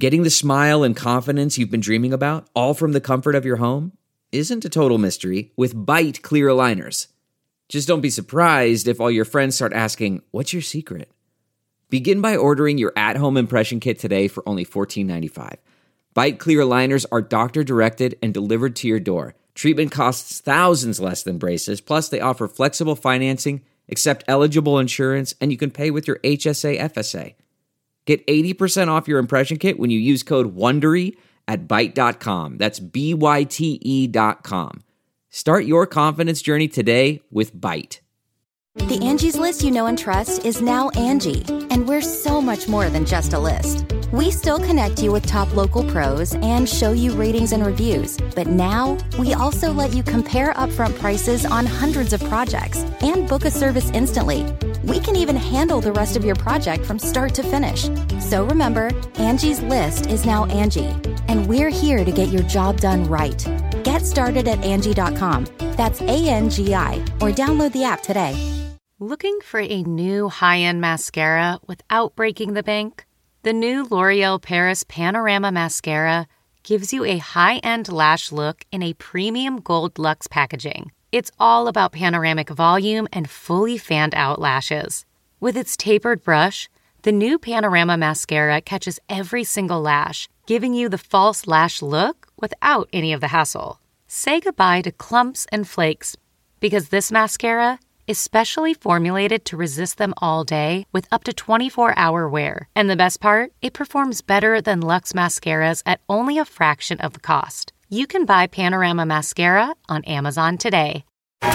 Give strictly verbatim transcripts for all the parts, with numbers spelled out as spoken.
Getting the smile and confidence you've been dreaming about, all from the comfort of your home, isn't a total mystery with Byte clear aligners. Just don't be surprised if all your friends start asking, "What's your secret?" Begin by ordering your at-home impression kit today for only fourteen ninety-five. Byte clear aligners are doctor-directed and delivered to your door. Treatment costs thousands less than braces, plus they offer flexible financing, accept eligible insurance, and you can pay with your H S A F S A. Get eighty percent off your impression kit when you use code WONDERY at byte dot com. That's B Y T E dot com. Start your confidence journey today with Byte. The Angie's List you know and trust is now Angie, and we're so much more than just a list. We still connect you with top local pros and show you ratings and reviews, but now we also let you compare upfront prices on hundreds of projects and book a service instantly. We can even handle the rest of your project from start to finish. So remember, Angie's List is now Angie, and we're here to get your job done right. Get started at Angie dot com. That's A N G I, or download the app today. Looking for a new high-end mascara without breaking the bank? The new L'Oreal Paris Panorama Mascara gives you a high-end lash look in a premium gold luxe packaging. It's all about panoramic volume and fully fanned-out lashes. With its tapered brush, the new Panorama Mascara catches every single lash, giving you the false lash look without any of the hassle. Say goodbye to clumps and flakes, because this mascara is specially formulated to resist them all day with up to twenty-four hour wear. And the best part? It performs better than Luxe mascaras at only a fraction of the cost. You can buy Panorama Mascara on Amazon today.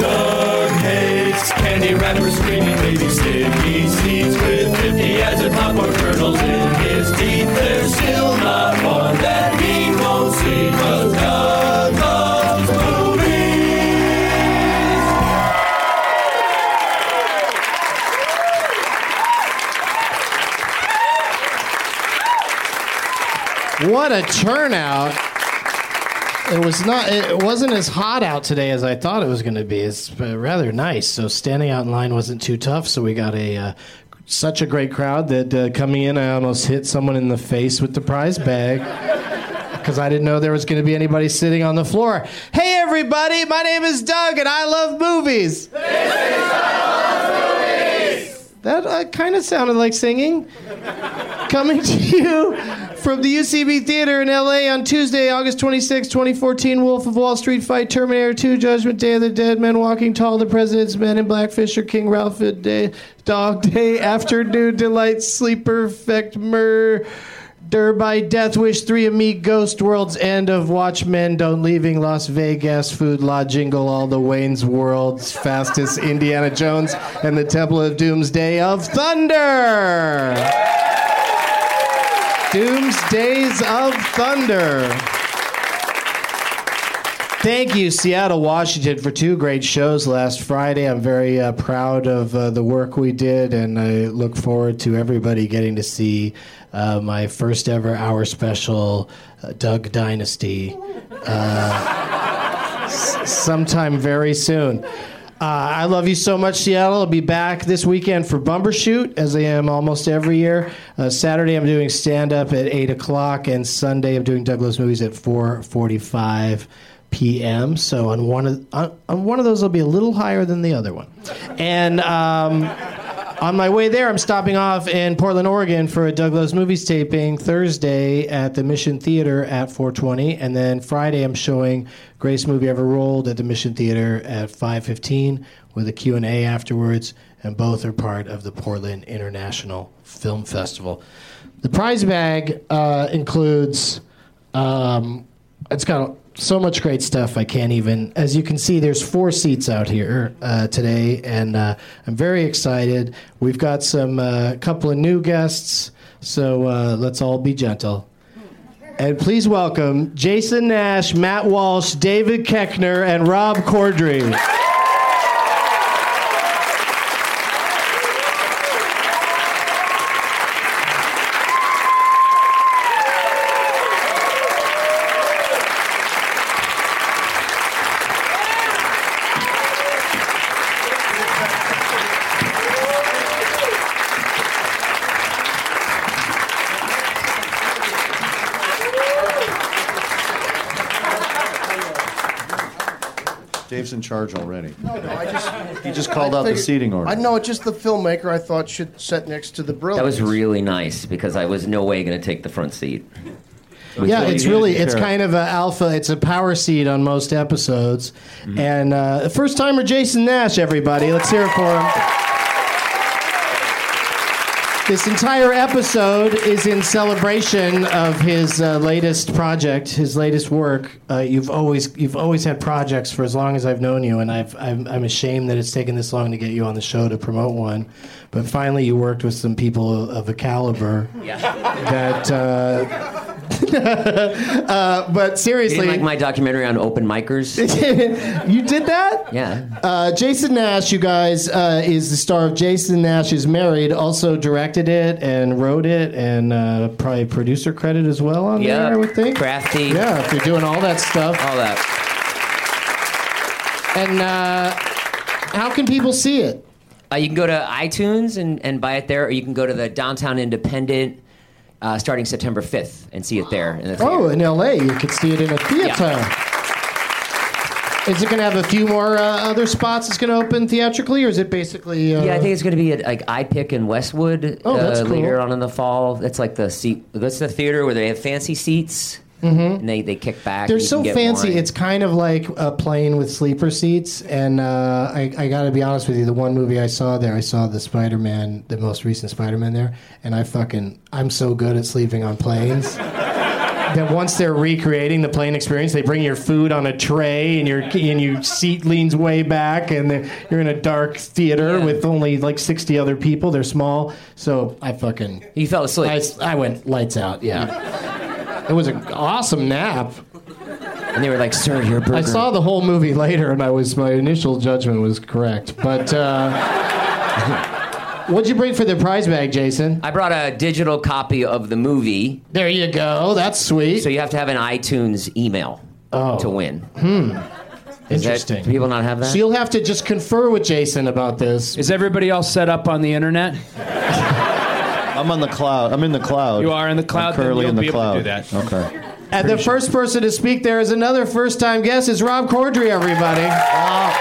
Doug hates candy wrappers, screaming baby sticky seeds with fifty acid popcorn kernels in his teeth. There's still not one that he won't see, 'cause Doug loves movies. What a turnout. It was not. It wasn't as hot out today as I thought it was going to be. It's rather nice. So standing out in line wasn't too tough. So we got a uh, such a great crowd that uh, coming in, I almost hit someone in the face with the prize bag because I didn't know there was going to be anybody sitting on the floor. Hey everybody, my name is Doug and I love movies. This is I Love Movies. That uh, kind of sounded like singing. Coming to you from the U C B Theater in L A on Tuesday, August twenty-sixth, twenty fourteen, Wolf of Wall Street Fight, Terminator two, Judgment Day of the Dead, Men Walking Tall, The President's Men in Black, Fisher King, Ralph Day, Dog Day, Afternoon Delight, Sleeper, Effect, Murder by Death Wish, Three of Me, Ghost, World's End of Watchmen, Don't Leaving Las Vegas, Food Law, Jingle All the Wayne's World's Fastest, Indiana Jones, and the Temple of Doomsday of Thunder. Doomsdays of Thunder. Thank you, Seattle, Washington, for two great shows last Friday. I'm very uh, proud of uh, the work we did, and I look forward to everybody getting to see uh, my first ever hour special, uh, Doug Dynasty, uh, s- sometime very soon. Uh, I love you so much, Seattle. I'll be back this weekend for Bumbershoot, as I am almost every year. Uh, Saturday, I'm doing stand-up at eight o'clock, and Sunday, I'm doing Doug Loves Movies at four forty-five p.m. So on one of on, on one of those, I'll be a little higher than the other one. And um, on my way there, I'm stopping off in Portland, Oregon for a Doug Loves Movies taping Thursday at the Mission Theater at four twenty. And then Friday, I'm showing Greatest Movie Ever Rolled at the Mission Theater at five fifteen with a Q and A afterwards. And both are part of the Portland International Film Festival. The prize bag uh, includes, um, it's got so much great stuff I can't even, as you can see, there's four seats out here uh, today, and uh, I'm very excited. We've got some, a uh, couple of new guests, so uh, let's all be gentle. And please welcome Jason Nash, Matt Walsh, David Koechner, and Rob Corddry. Dave's in charge already. No, no, I just... He just called out the seating order. I know, it's just the filmmaker I thought should sit next to the brilliance. That was really nice because I was no way going to take the front seat. Yeah, it's really, it's kind of an alpha, it's a power seat on most episodes. Mm-hmm. And uh, first timer Jason Nash, everybody. Let's hear it for him. This entire episode is in celebration of his uh, latest project, his latest work. Uh, you've always you've always had projects for as long as I've known you, and I've, I'm, I'm ashamed that it's taken this long to get you on the show to promote one. But finally, you worked with some people of a caliber yeah. that. Uh, uh, but seriously, you didn't like my documentary on open micers? You did that? Yeah. Uh, Jason Nash, you guys, uh, is the star of Jason Nash is Married. Also directed it and wrote it, and uh, probably producer credit as well on yeah. there, I would think. Crafty. Yeah, if you're doing all that stuff. All that. And uh, how can people see it? Uh, you can go to iTunes and, and buy it there, or you can go to the Downtown Independent uh, starting September fifth and see it there in the theater. Oh, in L A, you could see it in a theater. Yeah. Is it going to have a few more uh, other spots it's going to open theatrically, or is it basically... Uh... Yeah, I think it's going to be at like iPick in Westwood oh, that's uh, cool. later on in the fall. That's like the seat. That's the theater where they have fancy seats. Mm-hmm. And they, they kick back. They're you so can get fancy. wine. It's kind of like a plane with sleeper seats. And uh, I, I got to be honest with you, the one movie I saw there, I saw the Spider-Man, the most recent Spider-Man there, and I fucking, I'm so good at sleeping on planes. That once they're recreating the plane experience, they bring your food on a tray, and your and your seat leans way back, and you're in a dark theater yeah. with only like sixty other people. They're small, so I fucking you fell asleep. I, I went lights out. Yeah, it was an awesome nap. And they were like, "Sir, your burger." I saw the whole movie later, and I was my initial judgment was correct, but. Uh, What'd you bring for the prize bag, Jason? I brought a digital copy of the movie. There you go. That's sweet. So you have to have an iTunes email oh. to win. Hmm. Is Interesting. That, do people not have that? So you'll have to just confer with Jason about this. Is everybody all set up on the internet? I'm on the cloud. I'm in the cloud. You are in the cloud? I'm currently then in you'll the be cloud. Able to do that. Okay. And the sure. first person to speak there is another first-time guest. Is Rob Corddry, everybody. Wow.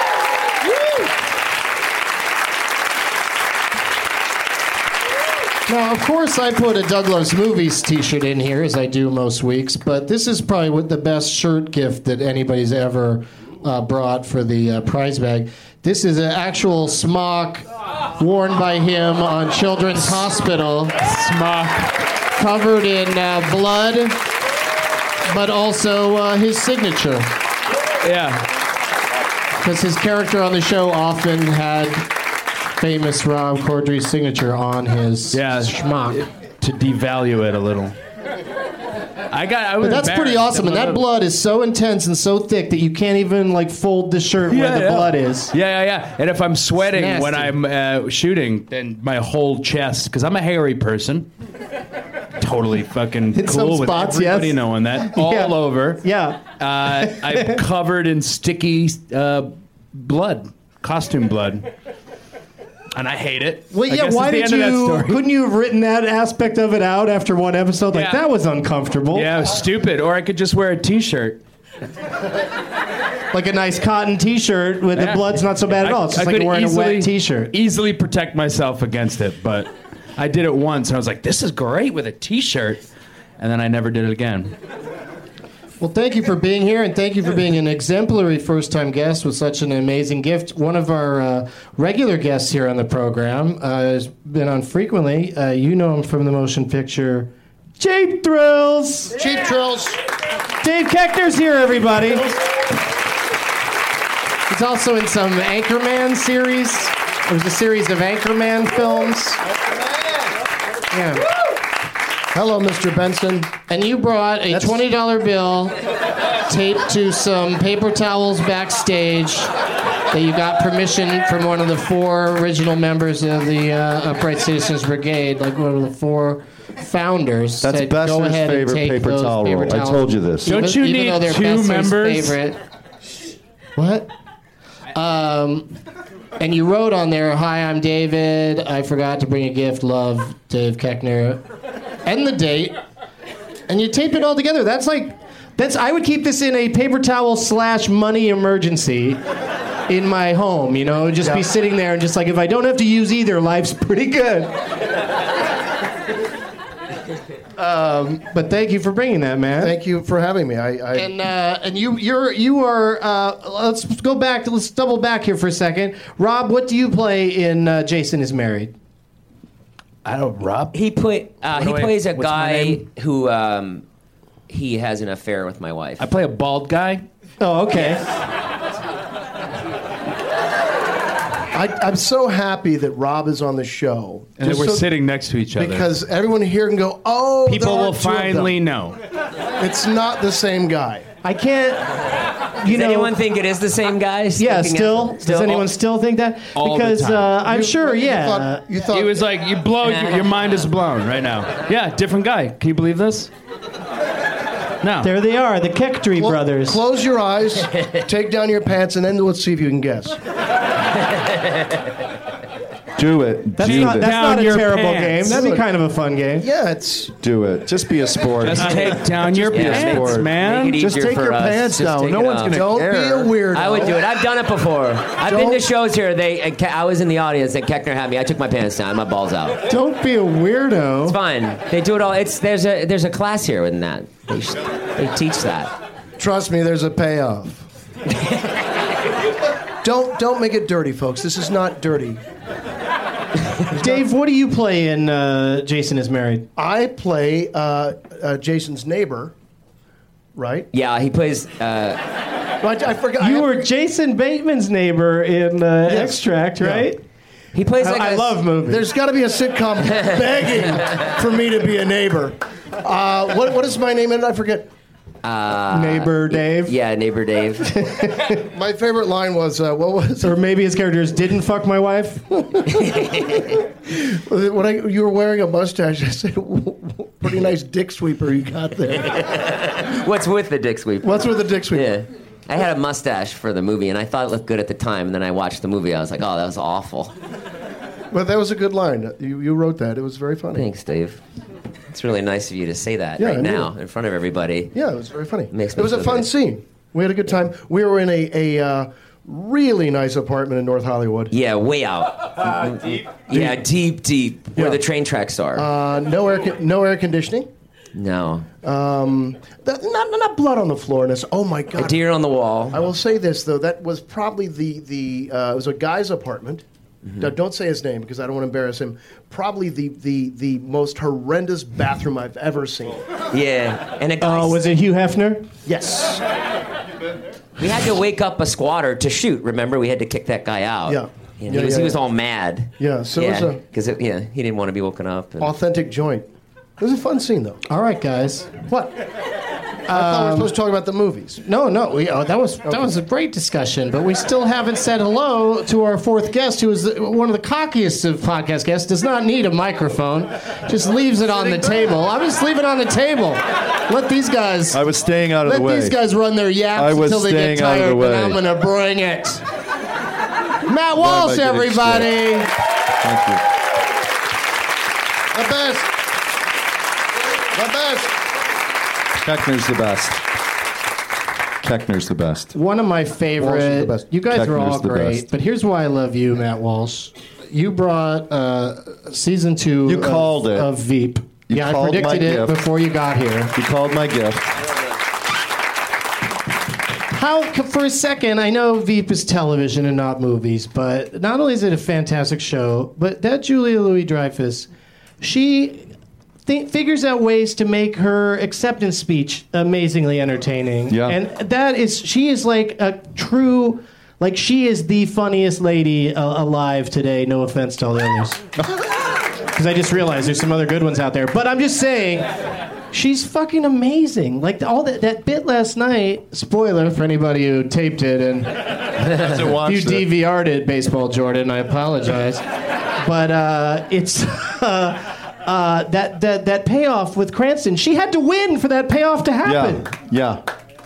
Now, of course, I put a Doug Loves Movies t-shirt in here, as I do most weeks, but this is probably what the best shirt gift that anybody's ever uh, brought for the uh, prize bag. This is an actual smock worn by him on Children's Hospital. Smock. Covered in uh, blood, but also uh, his signature. Yeah. Because his character on the show often had... famous Rob Corddry's signature on his yeah, schmuck. To devalue it a little. I got. I was but that's pretty awesome, and that blood is so intense and so thick that you can't even like fold the shirt yeah, where the yeah. blood is. Yeah, yeah, yeah. And if I'm sweating when I'm uh, shooting, then my whole chest, because I'm a hairy person. Totally fucking in cool some spots, with everybody yes. knowing that all yeah. over. Yeah, uh, I'm covered in sticky uh, blood, costume blood. And I hate it. Well, I yeah. Why did you? Couldn't you have written that aspect of it out after one episode? Like yeah. that was uncomfortable. Yeah, it was stupid. Or I could just wear a T-shirt, like a nice cotton T-shirt with yeah. the blood's not so bad at all. It's just I like wearing easily, a wet T-shirt. Easily protect myself against it, but I did it once, and I was like, "This is great with a T-shirt," and then I never did it again. Well, thank you for being here, and thank you for being an exemplary first-time guest with such an amazing gift. One of our uh, regular guests here on the program uh, has been on frequently. Uh, you know him from the motion picture Cheap Thrills. Yeah. Cheap Thrills. Dave Koechner's here, everybody. He's also in some Anchorman series. There's a series of Anchorman films. Yeah. Hello, Mister Benson. And you brought a twenty dollar bill taped to some paper towels backstage that you got permission from one of the four original members of the uh, Upright Citizens Brigade, like one of the four founders. That's said, Besser's go ahead and favorite take paper those towel paper roll. towels. I told you this. Don't you even need though they're two Besser's members? Favorite. What? Um, and you wrote on there, "Hi, I'm David. I forgot to bring a gift. Love, Dave Koechner." And the date. And you tape it all together. That's like, That's I would keep this in a paper towel slash money emergency in my home, you know, just yeah. be sitting there and just like, if I don't have to use either, life's pretty good. um, but thank you for bringing that, man. Thank you for having me. I, I... And uh, and you you're you are. Uh, let's go back. Let's double back here for a second. Rob, what do you play in uh, Jason is Married? I don't. Rob. He play. Uh, he I, plays a what's guy who um, he has an affair with my wife. I play a bald guy. Oh, okay. I, I'm so happy that Rob is on the show. And that we're so, sitting next to each other. Because everyone here can go, oh, people there will are two of them. finally know. It's not the same guy. I can't. You Does know, anyone think it is the same guy? Yeah, still? still? Does anyone still think that? All because the time. Uh, I'm You- sure, you yeah. thought- you thought He was like, you blow, your, your mind is blown right now. Yeah, different guy. Can you believe this? No. There they are, the Kektry Clo- brothers. Close your eyes, take down your pants, and then let's see if you can guess. Do it. That's Do not, it. that's Down not a your terrible pants. game. That'd be kind of a fun game. Yeah, it's. Do it. Just be a sport. Just take down your be a pants, sport. man. Make it Just easier take for your us. pants Just down. take No it one's off. gonna Don't care. be a weirdo. I would do it. I've done it before. I've been to Don't- shows here. They, and Ke- I was in the audience, and Keckner had me. I took my pants down, my balls out. Don't be a weirdo. It's fine. They do it all. It's there's a there's a class here in that. They, sh- they teach that. Trust me, there's a payoff. don't don't make it dirty, folks. This is not dirty. Dave, what do you play in uh, Jason is Married? I play uh, uh, Jason's neighbor, right? Yeah, he plays. Uh, No, I, I forgot. I You have- were Jason Bateman's neighbor in uh, Yes. Extract, Yeah. right? he plays like I a- love movies. There's got to be a sitcom begging for me to be a neighbor. Uh, what what is my name in it? I forget. neighbor Dave. Yeah, neighbor Dave. My favorite line was uh, what was Or maybe his character is didn't fuck my wife. when I, you were wearing a mustache. I said, "Pretty nice dick sweeper you got there." What's with the dick sweep? What's with the dick sweeper? Yeah. I had a mustache for the movie, and I thought it looked good at the time. And then I watched the movie. I was like, oh, that was awful. But that was a good line. You, you wrote that. It was very funny. Thanks, Dave. It's really nice of you to say that Yeah, I right knew now it. in front of everybody. Yeah, it was very funny. Makes it me was a feel fun good. scene. We had a good time. We were in a, a uh, really nice apartment in North Hollywood. Yeah, way out. deep. Yeah, deep, deep. Where Yeah. the train tracks are. Uh, no air con- no air conditioning. no. Um, that, not not blood on the floor. And it's, oh my god. A deer on the wall. I will say this though. That was probably the the uh, it was a guy's apartment. Mm-hmm. Now, don't say his name because I don't want to embarrass him. Probably the the the most horrendous bathroom I've ever seen. Yeah. And a guy. Oh, was it Hugh Hefner? Yes. We had to wake up a squatter to shoot. Remember, we had to kick that guy out. Yeah. And Yeah, he was yeah, he was yeah. all mad. Yeah, so it was yeah, a- because yeah, he didn't want to be woken up. And, Authentic joint. It was a fun scene though. All right, guys. What? I thought we were supposed to talk about the movies. No, no, we, oh, that was that was a great discussion, but we still haven't said hello to our fourth guest, who is the, one of the cockiest of podcast guests. Does not need a microphone, just leaves it on the table. I'm just leave it on the table. Let these guys. I was staying out of Let the way. these guys run their yaps I was until they get staying out of tired, the way. and I'm gonna bring it. Matt Why am I Walsh, getting everybody. Thank you. The best. The best. Keckner's the best. Keckner's the best. One of my Walsh is favorite. the best. You guys are Keckner's all the great, best. but here's why I love you, Matt Walsh. You brought uh, season two. You of, called it. of Veep. You yeah, I called my predicted it gift. before you got here. You called my gift. How, for a second, I know Veep is television and not movies, but not only is it a fantastic show, but that Julia Louis-Dreyfus, she th- figures out ways to make her acceptance speech amazingly entertaining. Yeah. And that is, she is like a true, like she is the funniest lady uh, alive today. No offense to all the others. Because I just realized there's some other good ones out there. But I'm just saying, she's fucking amazing. Like all that that bit last night. Spoiler for anybody who taped it and Watched you it. D V R'd it, Baseball Jordan. I apologize. But uh, it's uh, uh, that that that payoff with Cranston. She had to win for that payoff to happen. Yeah. Yeah.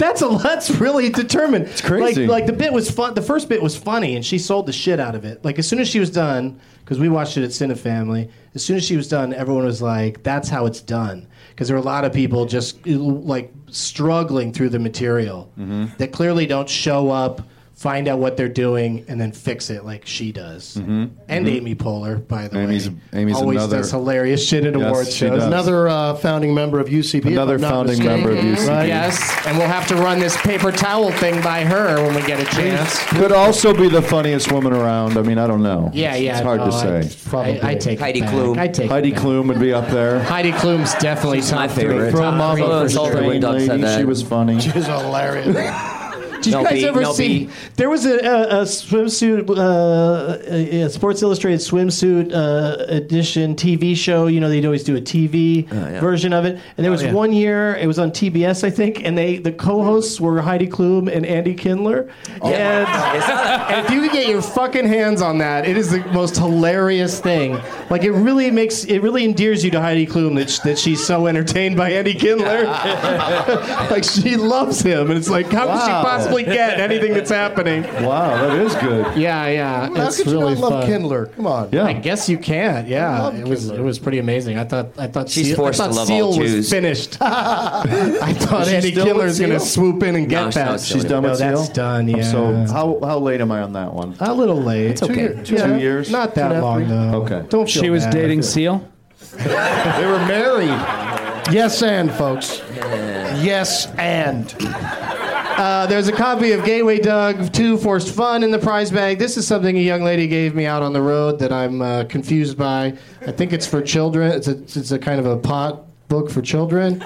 That's a that's really determined. It's crazy. Like, like the bit was fun. The first bit was funny, and she sold the shit out of it. Like as soon as she was done, because we watched it at Cinefamily. As soon as she was done, everyone was like, "That's how it's done." Because there were a lot of people just like struggling through the material mm-hmm. that clearly don't show up, find out what they're doing, and then fix it like she does. Mm-hmm. And mm-hmm. Amy Poehler, by the Amy's, way, Amy's always another, does hilarious shit at yes, awards shows. Does. Another uh, founding member of U C B. Another founding member of U C B. Right? Yes, and we'll have to run this paper towel thing by her when we get a chance. Could also be the funniest woman around. I mean, I don't know. Yeah, yeah. It's hard no, to I, say. Probably. I, I take Heidi it back. Klum. I take Heidi it back. Klum would be up there. Heidi Klum's definitely She's top my three. favorite. From Top Mama three. Strange When Doug said Lady, that. she was funny. She's hilarious. Did you No guys B, ever no see? B. There was a, a, a swimsuit, uh, a, a Sports Illustrated swimsuit uh, edition T V show. You know, they'd always do a T V Uh, yeah. version of it. And there was Oh, yeah. one year, it was on T B S, I think, and they the co-hosts were Heidi Klum and Andy Kindler. And, and if you could get your fucking hands on that, it is the most hilarious thing. Like it really makes, it really endears you to Heidi Klum that sh- that she's so entertained by Andy Kindler. Like she loves him, and it's like, how could she Wow. possibly get anything that's happening? Wow, that is good. Yeah, yeah. How it's could you really not love fun. Kindler? Come on. Yeah. I guess you can't. Yeah, love it was Kindler. it was pretty amazing. I thought I thought She's Seal, forced I to thought love Seal all was Jews. finished. I thought she Andy still Kindler with was going to Seal? swoop in and get No, she's that. not still She's done No, with Seal? that's done. Yeah. So how how late am I on that one? a little late. It's okay. Two, two years? Not Two and a that half, long three? though. Okay. Don't feel She was bad. dating Seal? They were married. Yes, and folks. Yes, and. Uh, there's a copy of Gateway Doug two Forced Fun in the prize bag. This is something a young lady gave me out on the road that I'm uh, confused by. I think it's for children. It's a, it's a kind of a pot book for children.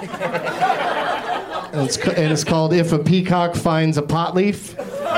And it's, ca- and it's called If a Peacock Finds a Pot Leaf.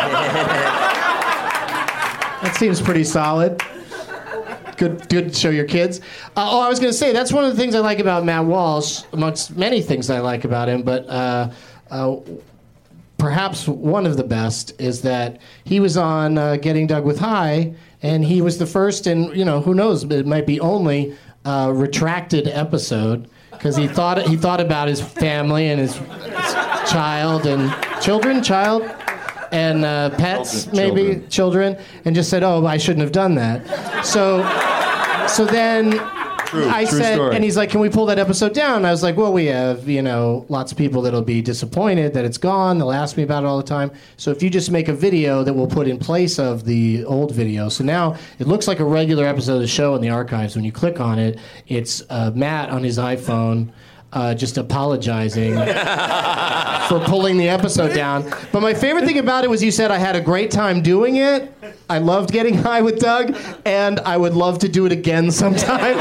That seems pretty solid. Good, good to show your kids. Uh, oh, I was going to say, that's one of the things I like about Matt Walsh, amongst many things I like about him, but uh, uh, perhaps one of the best is that he was on uh, Getting Doug with High, and he was the first, and you know, who knows, it might be only uh, retracted episode, because he thought he thought about his family and his, his child and children, child. And uh, pets, Children. maybe Children. children, and just said, "Oh, I shouldn't have done that." So, so then True, I true said, story. and he's like, "Can we pull that episode down?" And I was like, "Well, we have, you know, lots of people that'll be disappointed that it's gone. They'll ask me about it all the time. So if you just make a video that we'll put in place of the old video, so now it looks like a regular episode of the show in the archives. When you click on it, it's uh, Matt on his iPhone." Uh, just apologizing for pulling the episode down. But my favorite thing about it was you said I had a great time doing it. I loved Getting High with Doug, and I would love to do it again sometime.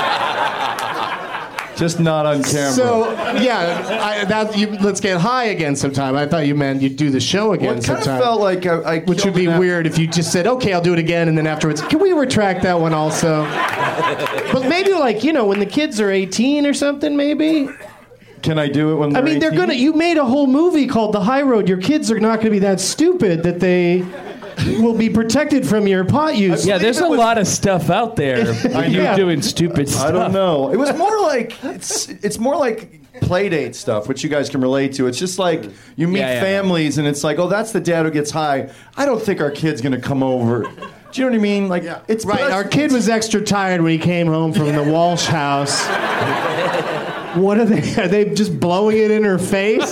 Just not on camera. So yeah, I, that, you, let's get high again sometime. I thought you meant you'd do the show again well, it kind of sometime. felt like I, I Which would killed be an ep- weird if you just said, okay, I'll do it again, and then afterwards, can we retract that one also? But maybe like, you know, when the kids are eighteen or something, maybe. Can I do it when I they're mean, they're eighteen? gonna. You made a whole movie called The High Road. Your kids are not gonna be that stupid that they will be protected from your pot use. Yeah, there's a lot of stuff out there. I You know. doing stupid stuff. I don't know. It was more like it's it's more like play date stuff, which you guys can relate to. It's just like you meet Yeah, yeah. families, and it's like, oh, that's the dad who gets high. I don't think our kid's gonna come over. Do you know what I mean? Like, it's Right, but our that's- kid was extra tired when he came home from the Walsh house. What are they? Are they just blowing it in her face?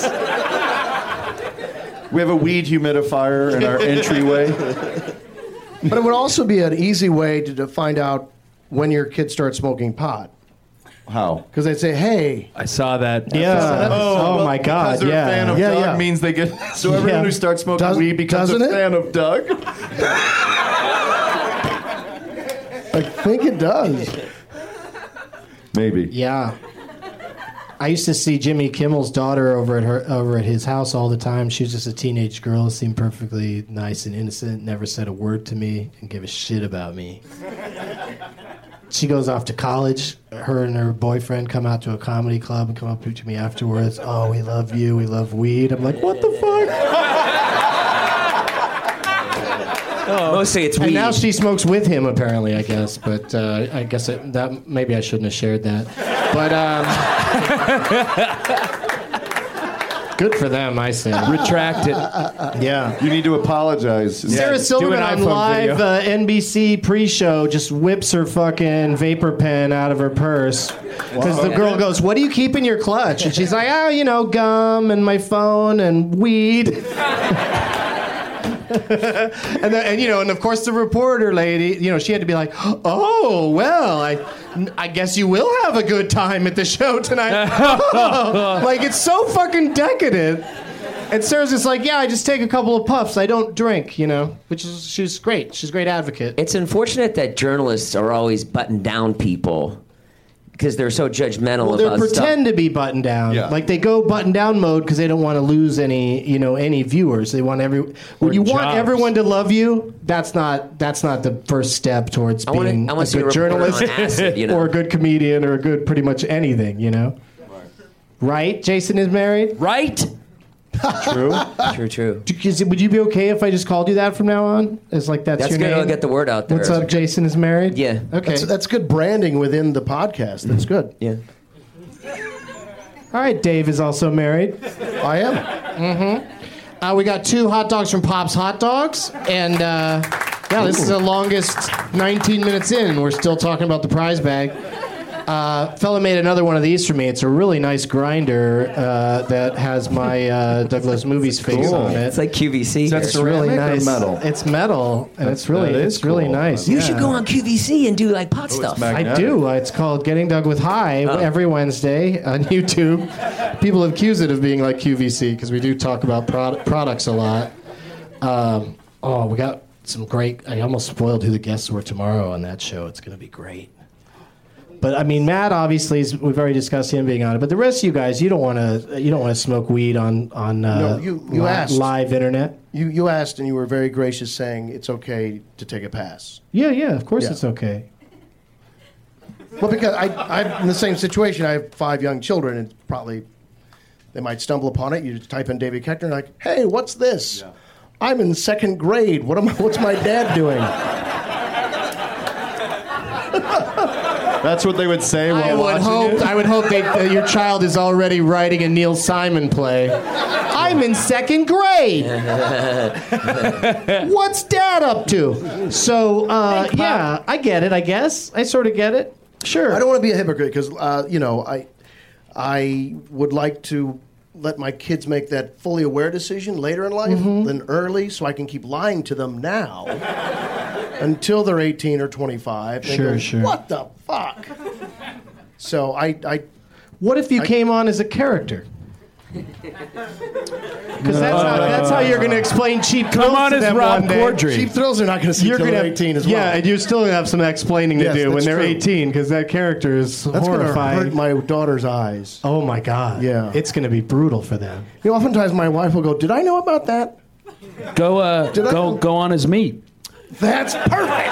We have a weed humidifier in our entryway. But it would also be an easy way to, to find out when your kids start smoking pot. How? Because they'd say, hey. I saw that. Yeah. Oh, well, my God. Because they're Yeah. a fan of Yeah, Doug yeah. means they get. So everyone Yeah. who starts smoking Does- weed becomes a doesn't it? fan of Doug. I think it does. Maybe. Yeah. I used to see Jimmy Kimmel's daughter over at her over at his house all the time. She was just a teenage girl, seemed perfectly nice and innocent, never said a word to me, didn't give a shit about me. She goes off to college. Her and her boyfriend come out to a comedy club and come up to me afterwards. Oh, we love you. We love weed. I'm like, what the fuck? Mostly it's And weed. now she smokes with him, apparently, I guess. But uh, I guess it, that maybe I shouldn't have shared that. But um, Good for them, I say. Retract it. Yeah. You need to apologize. Sarah do Silverman an on iPhone live video. uh, N B C pre-show just whips her fucking vapor pen out of her purse. Because the girl goes, what do you keep in your clutch? And she's like, oh, you know, gum and my phone and weed. and, then, and you know, and of course the reporter lady, you know, she had to be like, oh, well, I, I guess you will have a good time at the show tonight. Like, it's so fucking decadent. And Sarah's just like, yeah, I just take a couple of puffs. I don't drink, you know, which is, she's great. She's a great advocate. It's unfortunate that journalists are always buttoned down people because they're so judgmental Well, they about pretend stuff. to be buttoned down. Yeah. Like they go button down mode because they don't want to lose any, you know, any viewers. They want every. When Or you want jobs. everyone to love you, that's not that's not the first step towards I wanna- being I wanna a see a good reporter journalist on acid, you know? or a good comedian or a good pretty much anything. You know. Right? Jason is married. Right? True. True, true. Is it- would you be okay if I just called you that from now on? It's like that's, That's your good. name. I'll get the word out there. What's up? Jason is married. Yeah. Okay. That's, that's good branding within the podcast. That's good. Yeah. All right. Dave is also married. I am. Uh, we got two hot dogs from Pop's Hot Dogs, and uh, yeah, this is the longest nineteen minutes in. We're still talking about the prize bag. Uh, fella made another one of these for me. It's a really nice grinder uh, that has my uh, Douglas Movies face on it. It's like Q V C. That's here. It's really ceramic or nice. metal? It's metal, and it's really that is it's really cool. nice. You yeah. should go on Q V C and do like pot stuff. mag- I Magnetic. do. It's called Getting Doug with High every Wednesday on YouTube. People have accused it of being like Q V C because we do talk about prod- products a lot. Um, oh, we got some great. I almost spoiled who the guests were tomorrow on that show. It's going to be great. But I mean, Matt obviously is, we've already discussed him being on it. But the rest of you guys, you don't want to you don't want to smoke weed on on uh, No, you- you li- asked. live internet. You you asked and you were very gracious, saying it's okay to take a pass. Yeah, yeah. Of course, Yeah. it's okay. Well, because I I'm in the same situation. I have five young children, and probably they might stumble upon it. You just type in David Koechner, like, hey, what's this? I'm in second grade. What am I, what's my dad doing? That's what they would say while I would watching hope. it. I would hope that uh, your child is already writing a Neil Simon play. I'm in second grade. What's Dad up to? So, uh, yeah, I get it. I guess I sort of get it. Sure. I don't want to be a hypocrite because uh, you know I I would like to let my kids make that fully aware decision later in life than early, so I can keep lying to them now until they're eighteen or twenty-five. and they Sure, go, sure. What the fuck? So I, I What if you I- came on as a character? Because that's, how, that's how you're going to explain cheap thrills Come on to as them Rob one day. Corddry. cheap thrills are not going to see You're until gonna they're eighteen as well. Yeah, and you still have some explaining to Yes, do when that's they're true. eighteen, because that character is That's going to horrifying. hurt my daughter's eyes. Oh my God! Yeah. it's going to be brutal for them. You know, oftentimes my wife will go, "Did I know about that?" Go, uh, Did I- go, go on as meat. That's perfect.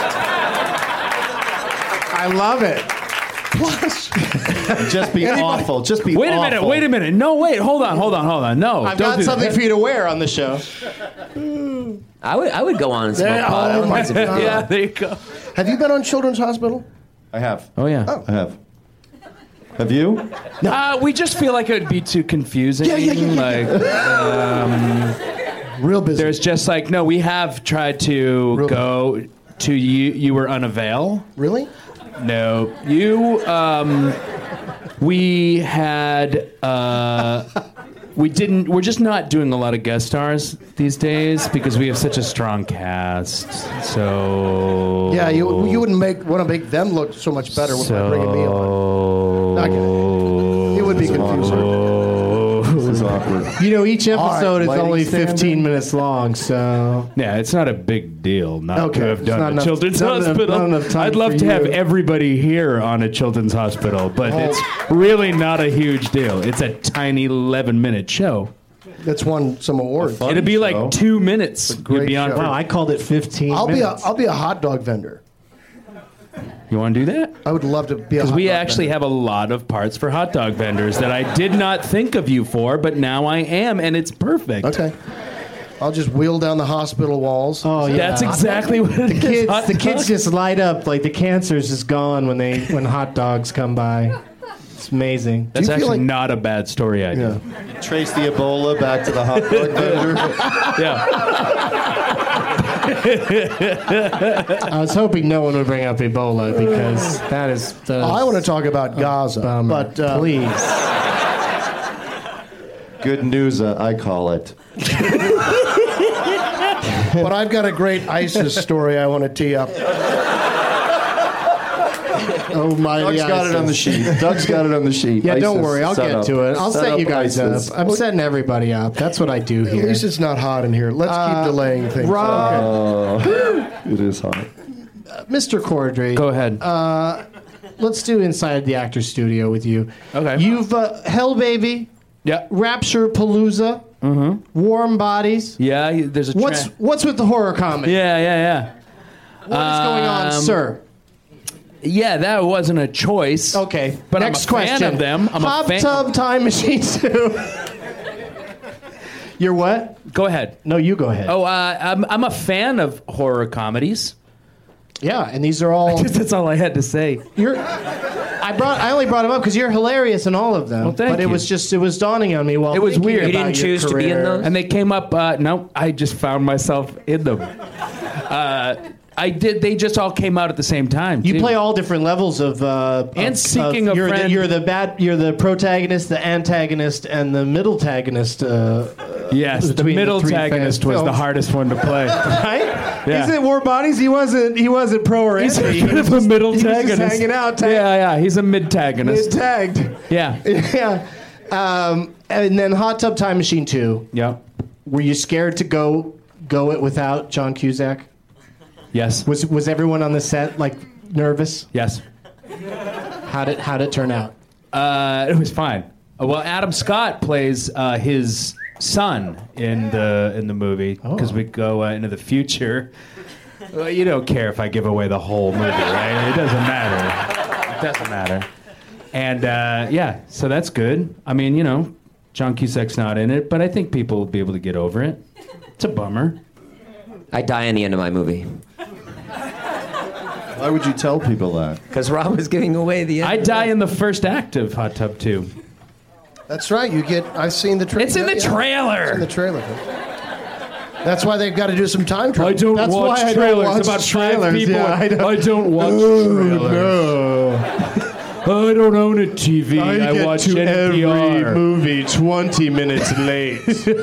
I love it. Plus, Just be awful. Just be Wait a awful. minute. Wait a minute. No, wait. Hold on. Hold on. Hold on. No. I've don't got do something that. for you to wear on the show. I would I would go on and smoke There- pot. I oh don't my think it's a- God. Yeah, there you go. have you been on Children's Hospital? I have. Oh yeah. I have. Have you? Uh, we just feel like it would be too confusing. Yeah, yeah, yeah, yeah, Like Real busy. there's just like no. We have tried to Really? go to you. You were unavail. really? No, you. Um, we had. Uh, we didn't. We're just not doing a lot of guest stars these days because we have such a strong cast. So Yeah, you you wouldn't make want to make them look so much better with by bringing me on. I get it. It would be confusing. This is awkward. You know, each episode is lighting only stand fifteen in. minutes long, so Yeah, it's not a big deal not Okay, to have it's not done a enough- children's not enough- hospital. not enough time I'd love for to have you. everybody here on a children's hospital, but Oh. it's really not a huge deal. It's a tiny eleven minute show. That's won some awards. fun It'd be show. like two minutes. great You'd be on show. for- wow, I called it fifteen I'll be a minutes. I'll be a hot dog vendor. You want to do that? I would love to be a Because hot we dog actually vendor. have a lot of parts for hot dog vendors that I did not think of you for, but now I am, and it's perfect. Okay. I'll just wheel down the hospital walls. Oh yeah, That's exactly what it the is. kids. Hot The kids dog. just light up like the cancer's just gone when they when hot dogs come by. It's amazing. That's feel actually like- not a bad story idea. Yeah. Trace the Ebola back to the hot dog vendor. Yeah. I was hoping no one would bring up Ebola because that is. The, I want to talk about Gaza, bummer. but uh, please. Good news, uh, I call it. But I've got a great ISIS story I want to tee up. Oh my! Doug's got it on the sheet. Doug's got it on the sheet. Yeah, don't ISIS worry. I'll set get up. to it. I'll set, up you guys ISIS. up. I'm setting everybody up. That's what I do At here. least it's not hot in here. Let's Uh, keep delaying things. Rob, Oh, it is hot. Mister Cordray. Go ahead. Uh, let's do Inside the Actors Studio with you. Okay. You've uh, Hell Baby, yeah. Rapture Palooza, Mm-hmm. Warm Bodies. Yeah. you- There's a. Tra- What's what's with the horror comedy? Yeah, yeah, yeah. What is going on, Um, sir? Yeah, that wasn't a choice. Okay. But Next I'm a fan question. of them. I'm Hot a fan. Tub Time Machine two. You're what? Go ahead. No, you go ahead. Oh, uh, I'm I'm a fan of horror comedies. Yeah, and these are all. I guess that's all I had to say. You're. I brought. I only brought them up because you're hilarious in all of them. Well, thank but it you. was just. It was dawning on me while It was thinking weird. You about didn't your choose to be in career. those? And they came up. Uh, no, I just found myself in them. Uh, I did. They just all came out at the same time. You too. play all different levels of. Uh, And of, seeking of, a you're friend. The, you're the bad. You're the protagonist, the antagonist, and the middle tagonist. Uh, Yes, the between the middle three antagonist fan was the films. hardest one to play. right? Yeah. Isn't it War Bodies? He wasn't. He wasn't pro or He's anti. a He bit was of a just- middle he was just antagonist. hanging out. Tag- Yeah, yeah. He's a mid-tagonist. tagged. Yeah. yeah. Um, and then Hot Tub Time Machine two. Yeah. Were you scared to go go it without John Cusack? Yes. Was was everyone on the set like nervous? Yes. How did how did it turn out? Uh, it was fine. Uh, Well, Adam Scott plays uh, his son in the in the movie because we go uh, into the future. Well, you don't care if I give away the whole movie, right? It doesn't matter. It doesn't matter. And uh, yeah, so that's good. I mean, you know, John Cusack's not in it, but I think people will be able to get over it. It's a bummer. I die in the end of my movie. Why would you tell people that? Because Rob was giving away the end. I die in the first act of Hot Tub two. That's right. You get. I've seen the trailer. It's in the trailer. It's in the trailer. That's why they've got to do some time travel. I don't That's watch why I don't trailers. watch It's about five trailers. people. Yeah, I I, don't- don't, watch trailers. I don't own a T V. I, watch N P R. movie twenty minutes late.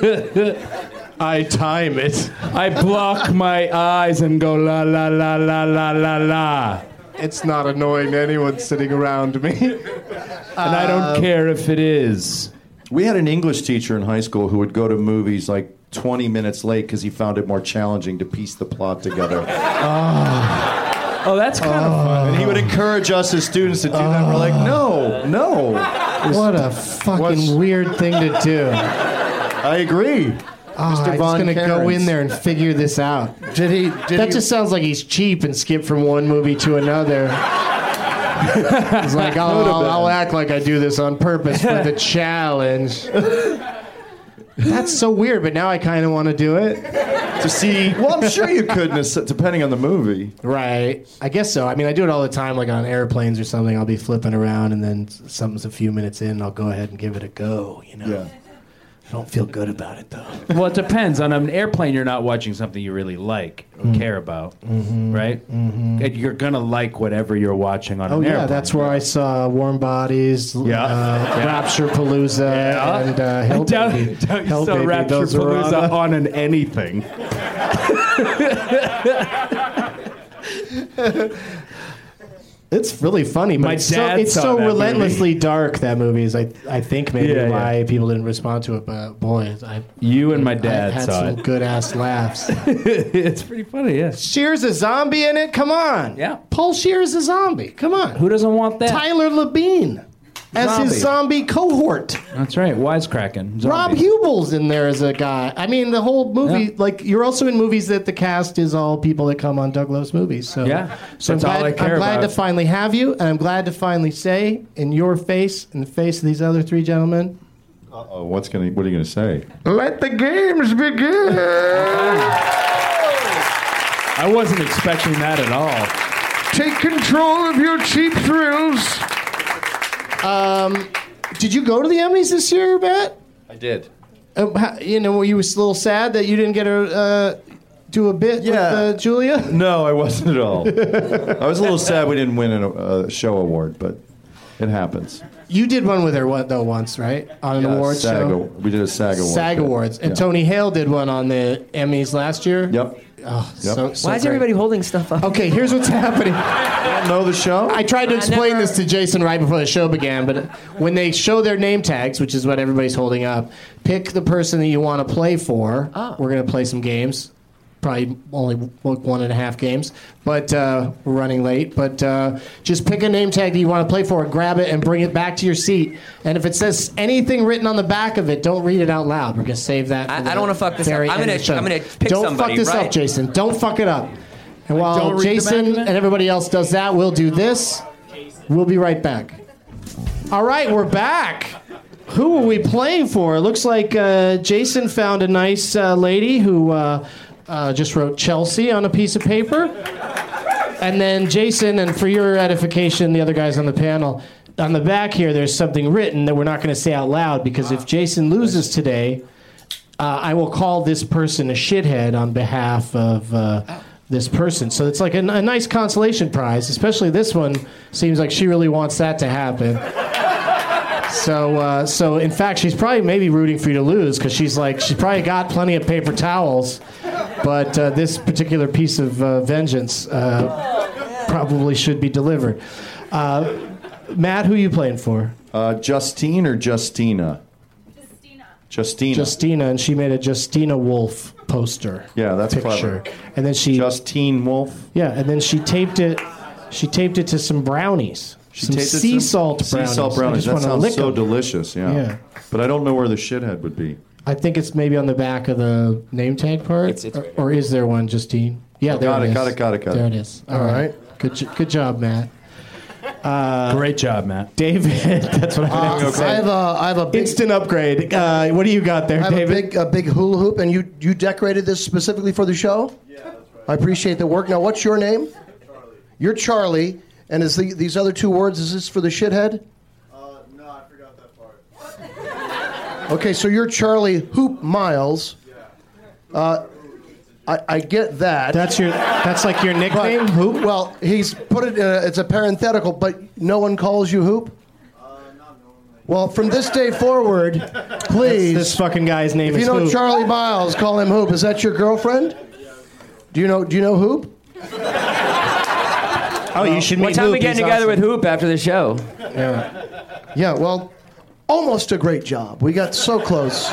I time it. I block my eyes and go la la la la la la la. It's not annoying to anyone sitting around me. And I don't care if it is. We had an English teacher in high school who would go to movies like twenty minutes late because he found it more challenging to piece the plot together. Oh, that's kind of fun. And he would encourage us as students to do that. We're like, no, no. What a fucking What's- weird thing to do. I agree. Oh, Mister he's Von gonna go Karens. in there and figure this out. Did he? Did That he, just sounds like he's cheap and skip from one movie to another. He's like, oh, I'll, I'll act like I do this on purpose for the challenge. That's so weird, but now I kind of want to do it. To see, well, I'm sure you could, in a s- depending on the movie. Right. I guess so. I mean, I do it all the time, like on airplanes or something. I'll be flipping around, and then something's a few minutes in, I'll go ahead and give it a go, you know? Yeah. I don't feel good about it, though. Well, it depends. On an airplane, you're not watching something you really like or care about, right? And you're gonna like whatever you're watching on Oh, an yeah, airplane. that's where I saw Warm Bodies, Yeah. uh, Yeah. Rapture Palooza, Yeah. and uh, Hell I doubt, Baby. doubt you Hell saw Baby, Rapture those are on Palooza the- on an anything. It's really funny, but My it's so, dad it's saw so that relentlessly dark, that movie is. I, I think maybe Yeah, yeah. why people didn't respond to it, but boy, I, You and my I dad had saw some it. good-ass laughs. It's pretty funny, yeah. Shear's a zombie in it? Come on. Yeah. Paul Shear's a zombie. Come on. Who doesn't want that? Tyler Labine as Zombie. his zombie cohort. That's right. Wisecracking. Rob Zombie. Hubel's in there as a guy. I mean, the whole movie, Yeah. like, you're also in movies that the cast is all people that come on Doug Love's movies. So, Yeah, so I'm that's all glad, I care I'm glad about. to finally have you, and I'm glad to finally say in your face, in the face of these other three gentlemen, Uh-oh, what's gonna? What are you gonna say? let the games begin. I wasn't expecting that at all. Take control of your cheap thrills. Um, did you go to the Emmys this year, Matt? I did. Uh, how- you know, were you a little sad that you didn't get to uh, do a bit Yeah. with uh, Julia? No, I wasn't at all. I was a little sad we didn't win a, a show award, but it happens. You did one with her, what, though, once, right? On an Yeah, awards SAG show? aw- We did a SAG award. SAG bit. Awards. And Yeah. Tony Hale did one on the Emmys last year. Yep. Oh, Yep. so, so Why is great. everybody holding stuff up? Okay, here's what's happening. Don't know the show? I tried to I explain never- this to Jason right before the show began, but when they show their name tags, which is what everybody's holding up, pick the person that you want to play for. Oh. We're going to play some games. Probably only one and a half games, but uh, we're running late. But uh, just pick a name tag that you want to play for, grab it, and bring it back to your seat. And if it says anything written on the back of it, don't read it out loud. We're going to save that. I- for the I don't wanna fuck this up. very I'm end gonna- of the show. I'm gonna pick Don't somebody, fuck this right? up, Jason. Don't fuck it up. And while don't read the back Jason of it? and everybody else does that, we'll do this. We'll be right back. All right, we're back. Who are we playing for? It looks like uh, Jason found a nice uh, lady who uh, uh, just wrote Chelsea on a piece of paper. And then Jason, and for your edification, the other guys on the panel, on the back here, there's something written that we're not going to say out loud because if Jason loses today, uh, I will call this person a shithead on behalf of uh, this person. So it's like a, a nice consolation prize, especially this one. Seems like she really wants that to happen. So, uh, so in fact, she's probably maybe rooting for you to lose because she's like, she's probably got plenty of paper towels, but uh, this particular piece of uh, vengeance uh, probably should be delivered. Uh, Matt, who are you playing for? Uh, Justine or Justina? Justina. Justina. Justina, and she made a Justina Wolf poster. Yeah, that's picture. clever. And then she, Justine Wolf. yeah, and then she taped it. She taped it to some brownies. She some tasted sea some salt brownies. Sea salt I brownies. just That wanna sounds lick so 'em. delicious. Yeah. Yeah. But I don't know where the shithead would be. I think it's maybe on the back of the name tag part. It's- it's or, right or is there one, Justine? Yeah, Oh, there got it it, is. got it, got it, got there it. it is. All right. Good, jo- good job, Matt. Great job, Matt. David, that's what I meant to Uh, say. I have a, I have a big, Instant upgrade. Uh, what do you got there, I have a David? big, a big hula hoop, and you, you decorated this specifically for the show. Yeah, that's right. I appreciate the work. Now, what's your name? Charlie. You're Charlie, and is the, these other two words? Is this for the shithead? Uh, no, I forgot that part. Okay, so you're Charlie Hoop Miles. Uh, I, I get that. That's your. That's like your nickname, But- Hoop. Well, he's put it. Uh, it's a parenthetical, but no one calls you Hoop. Uh, not normally. Well, from this day forward, please. This fucking guy's name if is you know Hoop. Charlie Miles, call him Hoop. Is that your girlfriend? Do you know? Do you know Hoop? Oh, you should meet What time Hoop. we getting He's together awesome. with Hoop after the show? Yeah. Well, almost a great job. We got so close,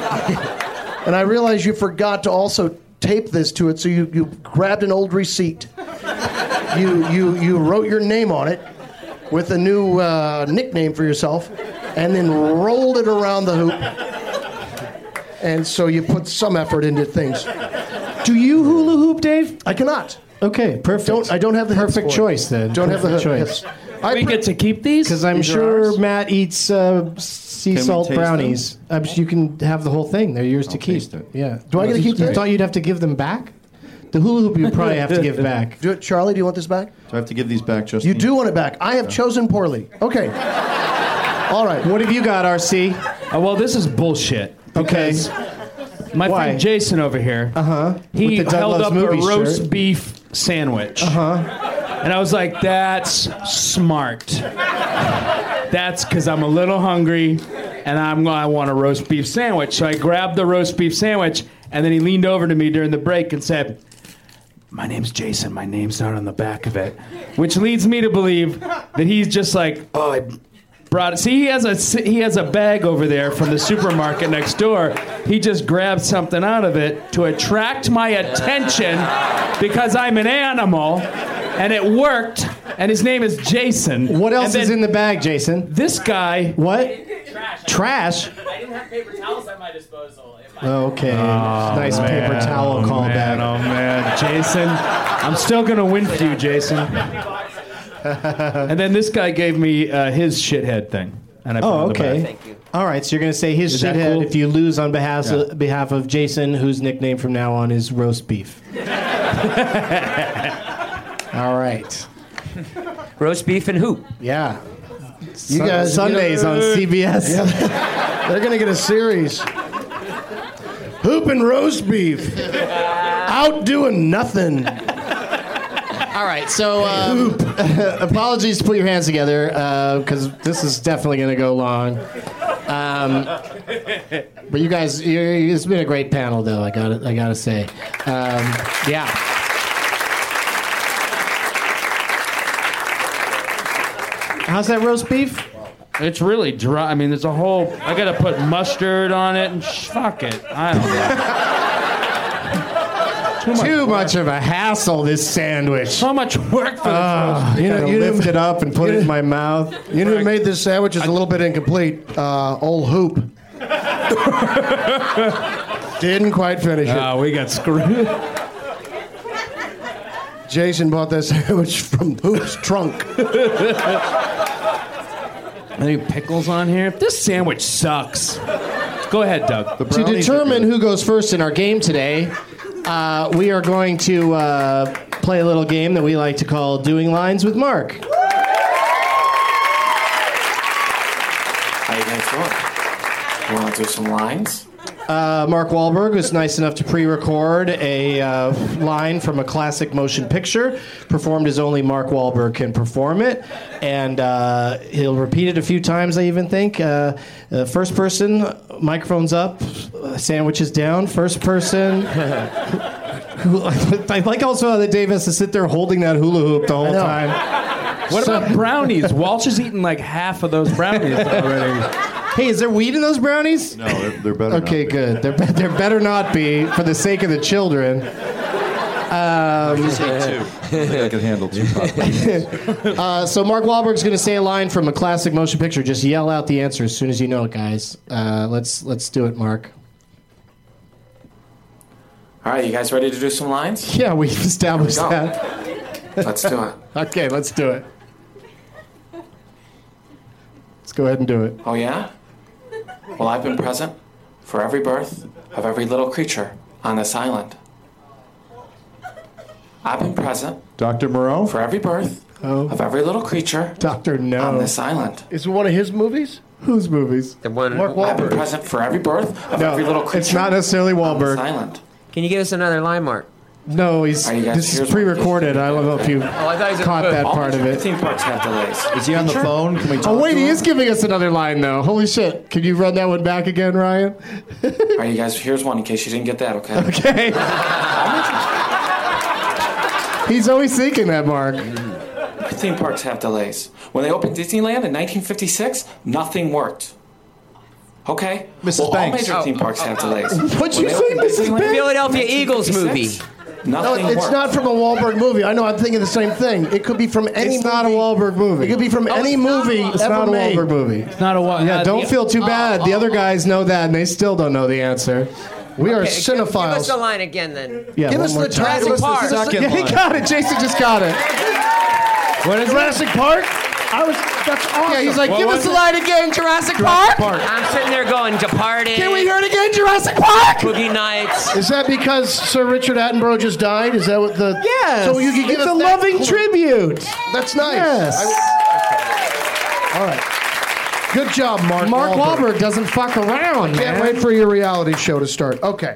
and I realized you forgot to also tape this to it. So you, you grabbed an old receipt. You you you wrote your name on it with a new uh, nickname for yourself, and then rolled it around the hoop. And so you put some effort into things. Do you hula hoop, Dave? I cannot. Okay, perfect. Don't I don't have the hips perfect for it. choice then. Don't have the Perfect hips. choice. I We pre- get to keep these? Because I'm These are sure ours? Matt eats uh, sea Can we salt taste brownies. I'm sure you can have the whole thing. They're yours to I'll keep. taste it. Yeah. Do I get to keep You this? thought you'd have to give them back? The hula hoop you probably have to give back. do it, Charlie. Do you want this back? Do I have to give these back, Justine? You do want it back. I have chosen poorly. Okay. All right. What have you got, R C? Oh, well, this is bullshit. Okay. Because my Why? friend Jason over here, uh-huh. he With the Doug held Loves up a Movies roast shirt. beef sandwich. Uh-huh. And I was like, that's smart. That's because I'm a little hungry and I'm I want a roast beef sandwich. So I grabbed the roast beef sandwich and then he leaned over to me during the break and said, my name's Jason, my name's not on the back of it. Which leads me to believe that he's just like, oh, I brought it. See, he has a he has a bag over there from the supermarket next door. He just grabbed something out of it to attract my attention because I'm an animal, and it worked. And his name is Jason. What else And is then in the bag, Jason? This guy. What? Trash. Trash? I didn't have paper towels at my disposal. If I Okay. nice paper Man, towel oh, callback. man, oh man, Jason, I'm still gonna win for you, Jason. And then this guy gave me uh, his shithead thing, and I put it Oh, on the okay. back. Thank you. All right, so you're going to say his Is that shithead cool? if you lose on behalf, Yeah. of, behalf of Jason, whose nickname from now on is roast beef. All right. Roast beef and Hoop. Yeah. You guys Sundays on C B S. Yeah, they're gonna get a series. Hoop and roast beef. Out doing nothing. All right, so um, apologies to put your hands together because uh, this is definitely going to go long. Um, but you guys, you, it's been a great panel, though. I got I got to say, um, yeah. How's that roast beef? It's really dry. I mean, there's a whole. I got to put mustard on it and sh- fuck it. I don't know. Too much, Too much of a hassle, this sandwich. So much work for uh, this. You know, you lift it up and put it in my mouth. You know who made this sandwich is a little bit incomplete. Uh, old Hoop. Didn't quite finish it. Oh, we got screwed. Jason bought that sandwich from Hoop's trunk. Any pickles on here? This sandwich sucks. Go ahead, Doug. To determine who goes first in our game today, uh, we are going to uh, play a little game that we like to call Doing Lines with Mark. How you guys doing? You want to do some lines? Uh, Mark Wahlberg was nice enough to pre-record a uh, line from a classic motion picture, performed as only Mark Wahlberg can perform it, and uh, he'll repeat it a few times, I even think. Uh, uh, first person, microphone's up, sandwiches down. First person. I like also how that Dave has to sit there holding that hula hoop the whole time. What about brownies? Walsh has eaten like half of those brownies already. Hey, is there weed in those brownies? No, they're, they're better. Okay, not good. There, there better not be, for the sake of the children. Um, Just eat two. I think I can handle two popcorn. uh, so Mark Wahlberg's going to say a line from a classic motion picture. Just yell out the answer as soon as you know it, guys. Uh, let's let's do it, Mark. All right, you guys ready to do some lines? Yeah, we've established Here we go. that. Let's do it. Okay, let's do it. Let's go ahead and do it. Oh, yeah? Well, I've been present for every birth of every little creature on this island. I've been present Doctor Moreau? for every birth Oh. of every little creature Doctor No. on this island. Is it one of his movies? Whose movies? The one. Mark I've been Wahlberg. present for every birth of No, every little creature it's not necessarily on Wahlberg. this island. Can you give us another line, Mark? No, he's. Are you guys- This is here's- pre-recorded. I don't know if you I thought he was- caught that All part of the it. theme parks have delays. Is he on the phone? Can we talk Oh wait, to he him? is giving us another line though. Holy shit! Can you run that one back again, Ryan? All right, you guys, here's one in case you didn't get that, okay? Okay. He's always thinking that, Mark. Theme parks have delays. When they opened Disneyland in nineteen fifty-six, nothing worked. Okay? Missus Well, Banks. all major Oh, theme parks have delays. What'd When you they say, opened Missus Disneyland Banks? Philadelphia in Eagles movie. nineteen fifty-six, No, Nothing it's worked. not from a Wahlberg movie. I know. I'm thinking the same thing. It could be from any. It's not a movie. Wahlberg movie. It could be from any movie It's ever not a made. Wahlberg movie. It's not a one. Yeah, don't feel too bad. The other guys know that, and they still don't know the answer. We are Okay, give- Give us cinephiles. the line again, then. Yeah, Give one us more the time. title. Jurassic Park. Give us the- Second Yeah, he line. got it. Jason just got it. What is Jurassic Park? I was. That's awesome. Yeah, he's like, What give was us the it? line again, Jurassic Park. I'm sitting there going, Departed. Can we hear it again, Jurassic Park? Boogie Nights. Is that because Sir Richard Attenborough just died? Is that what the? Yes. So you can give it's us a that loving clue. tribute. That's nice. Yes. I- All right. Good job, Mark. Mark Wahlberg. Wahlberg doesn't fuck around, Can't man. wait for your reality show to start. Okay.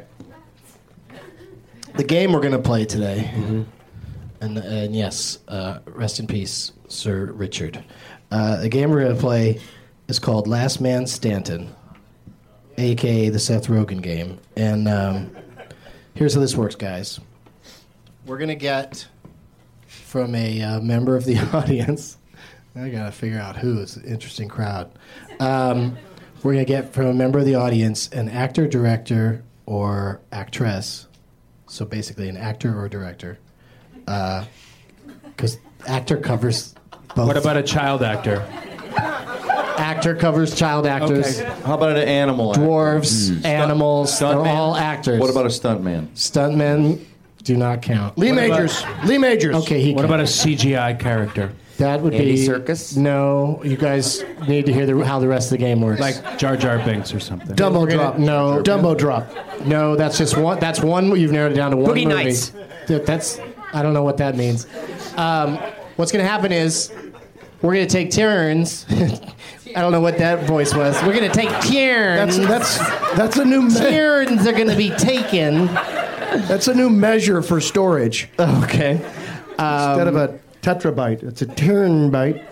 The game we're going to play today, and, and yes, uh, rest in peace, Sir Richard. Uh, the game we're going to play is called Last Man Stanton, a k a the Seth Rogen game. And um, here's how this works, guys. We're going to get from a uh, member of the audience. I got to figure out who. It's an interesting crowd. Um, we're going to get from a member of the audience an actor, director, or actress. So basically, an actor or director, because actor covers both. What about a child actor? actor covers child actors, Okay. How about an animal? actor? dwarves, animals? They're Stuntman? all actors. What about a stuntman? stuntmen? Do not count. Lee What about- Majors. Lee Majors. Okay, he. What counts. about a C G I character? That would Andy be Serkis? No, you guys need to hear the, how the rest of the game works. Like Jar Jar Binks or something. Dumbo We're gonna- drop. no. Dumbo drop. No, that's just one. That's one. You've narrowed it down to one Boogie movie. Nights. That- That's. I don't know what that means. Um, what's going to happen is we're going to take turns. I don't know what that voice was. We're going to take turns. That's that's that's a new me- turns are going to be taken. That's a new measure for storage. Okay. Instead Um, of a tetrabyte, it's a turn byte.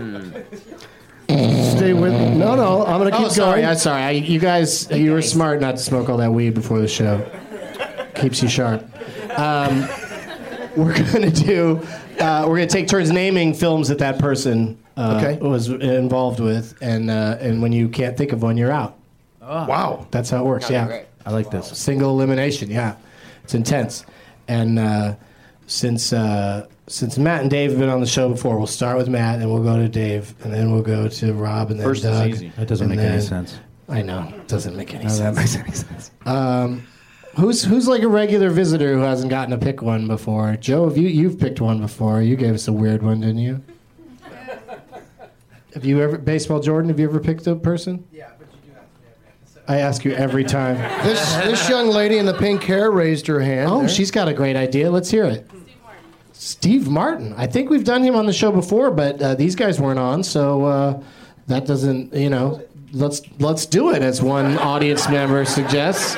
Stay with me. No, no, I'm going to keep oh, sorry. going. I'm sorry. I, you guys, you were smart not to smoke all that weed before the show. Keeps you sharp. Um, we're going to do. Uh, we're going to take turns naming films that that person uh, Okay. was involved with, and uh, and when you can't think of one, you're out. Wow. That's how it works. Yeah. great. I like this. Single elimination. Yeah, it's intense. And uh, since uh, since Matt and Dave have been on the show before, we'll start with Matt, and we'll go to Dave, and then we'll go to Rob, and then First is Doug. easy. That doesn't and make any then- sense. I know. It doesn't make any No, sense. that makes any sense. Um, who's who's like a regular visitor who hasn't gotten to pick one before? Joe, have you you've picked one before? You gave us a weird one, didn't you? Have you ever baseball Jordan? Have you ever picked a person? Yeah, but you do have to. I ask you every time. This this young lady in the pink hair raised her hand. Oh, there. she's got a great idea. Let's hear it. Steve Martin. I think we've done him on the show before, but uh, these guys weren't on, so uh, that doesn't, you know. Let's let's do it, as one audience member suggests.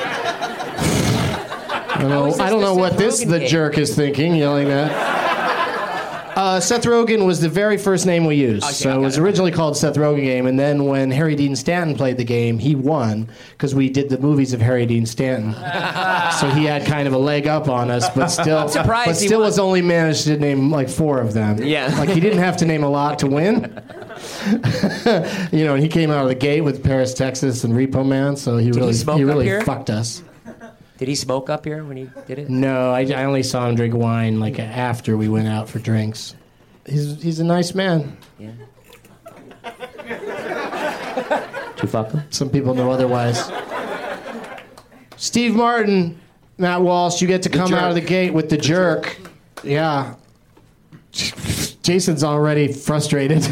I don't know, I don't know what this the jerk is thinking, yelling that. Uh, Seth Rogen was the very first name we used. Okay, so it was originally called Seth Rogen Game, and then when Harry Dean Stanton played the game, he won because we did the movies of Harry Dean Stanton. So he had kind of a leg up on us, but still, surprised but he still won. was only managed to name like four of them. Yeah. Like he didn't have to name a lot to win. You know, and he came out of the gate with Paris, Texas, and Repo Man, so he he really smoke he up really here? fucked us. Did he smoke up here when he did it? No, I, I only saw him drink wine like after we went out for drinks. He's he's a nice man. Yeah. Did you fuck him? Some people know otherwise. Steve Martin, Matt Walsh, you get to come jerk. out of the gate with the, jerk. Yeah. Jason's already frustrated.